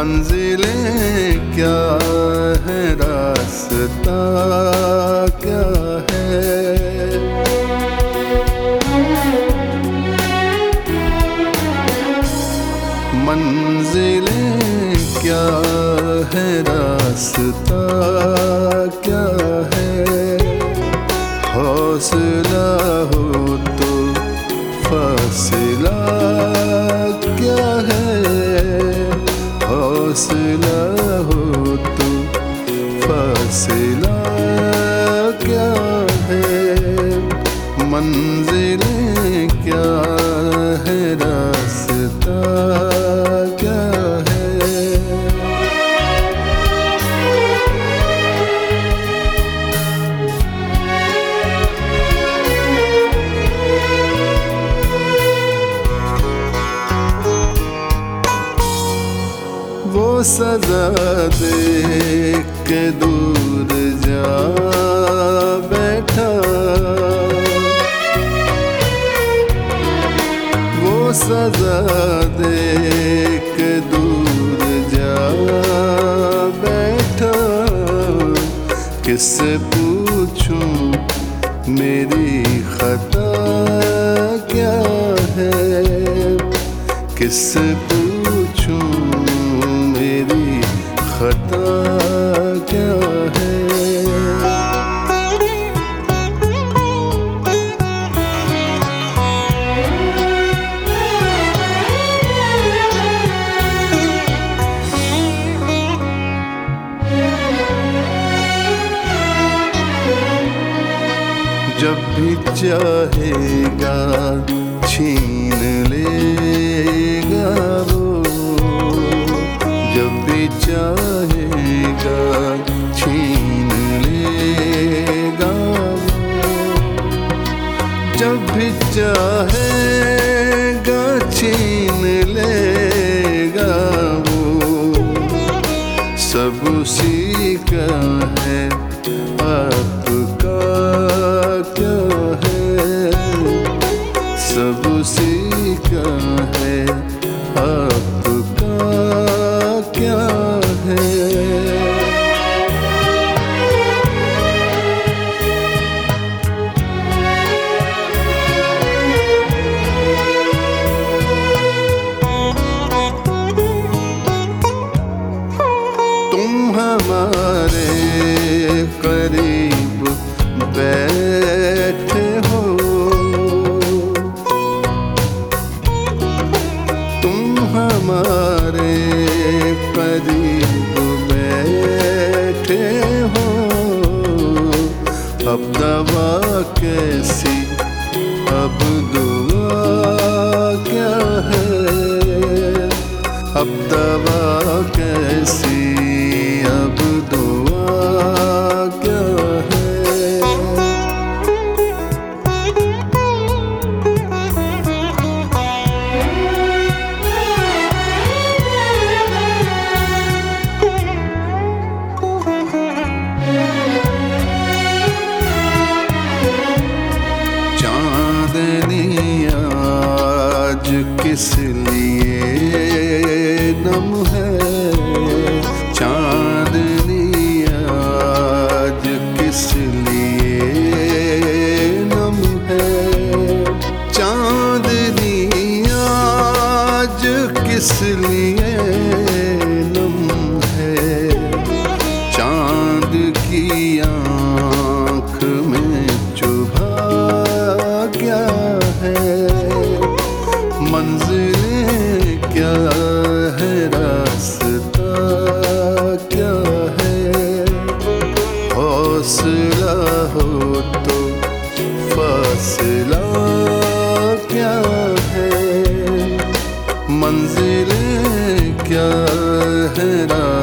मंजिलें क्या है, रास्ता क्या है। मंजिलें क्या है, रास्ता क्या है। हौसला हो तो फासला क्या है। हौसला हो तो फासला क्या है। मंजिलें क्या है, रास्ता क्या है। वो सजा दे के दूर जा बैठा। वो सजा दे के दूर जा बैठा। किससे पूछूं मेरी खता क्या है। किससे पूछूं मेरी खता क्या है। जब भी चाहेगा छीन लेगा वो। जब भी चाहेगा छीन लेगा वो। जब भी चाहेगा छीन लेगा वो। सब उसी का है, आपका क्या है। सब उसी का है, आपका क्या है। तुम हमारे करीब बैठे हो। तुम हमारे करीब बैठे हो। अब दवा कैसी, अब दुआ क्या है। अब दवा कैसी, अब दुआ क्या है। चांदनी आज किस लिए नम है। चांदनी आज किस लिए नम है। चांदनी आज किस लिए नम है। चांद की आँख में चुभा क्या है। मंजिलें क्या है, रास्ता क्या है। हौसला हो तो फासला क्या है। मंजिलें क्या है,